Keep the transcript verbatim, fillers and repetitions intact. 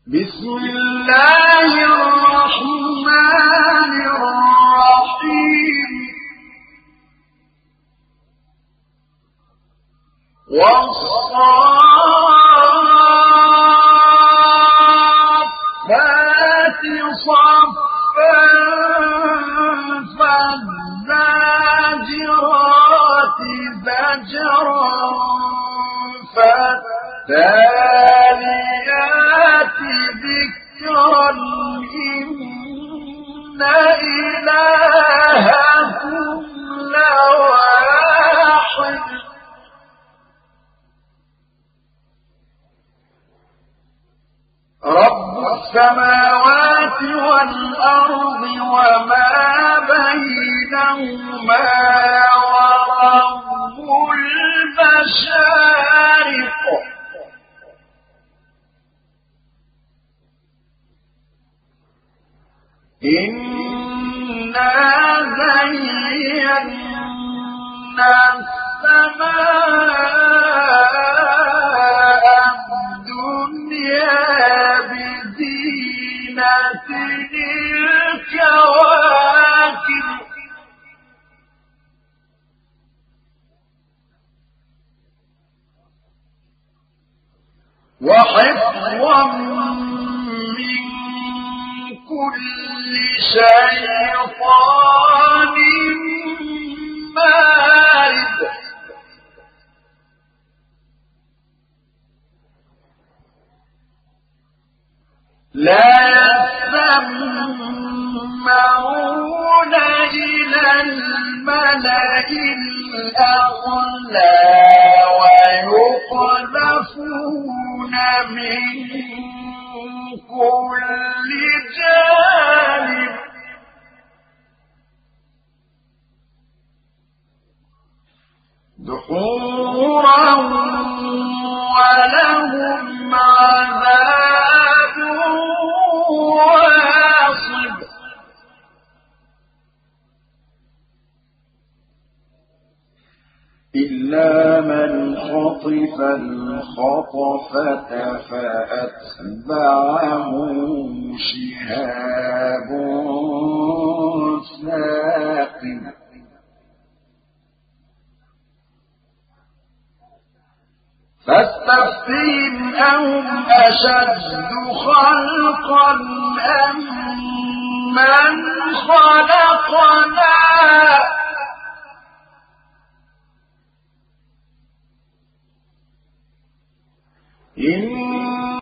بسم الله الرحمن الرحيم والصافات صفا فالزاجرات زجرا فالتاليات ذكرا إن إلهكم لواحد رب السماوات والأرض وما بينهما ورب المشارق إنا زينا السماء الدنيا بزينة الكواكب وحفظا من كل شيطان مارد لا يسمعون إلى الملأ الأعلى ويقذفون من كل جانب دحورا ولهم عذاب واصب إلا من خطف الخطفة فأتبعه شهاب ثاقب فاستفتهم أهم أشد خلقا أم من خلقنا إن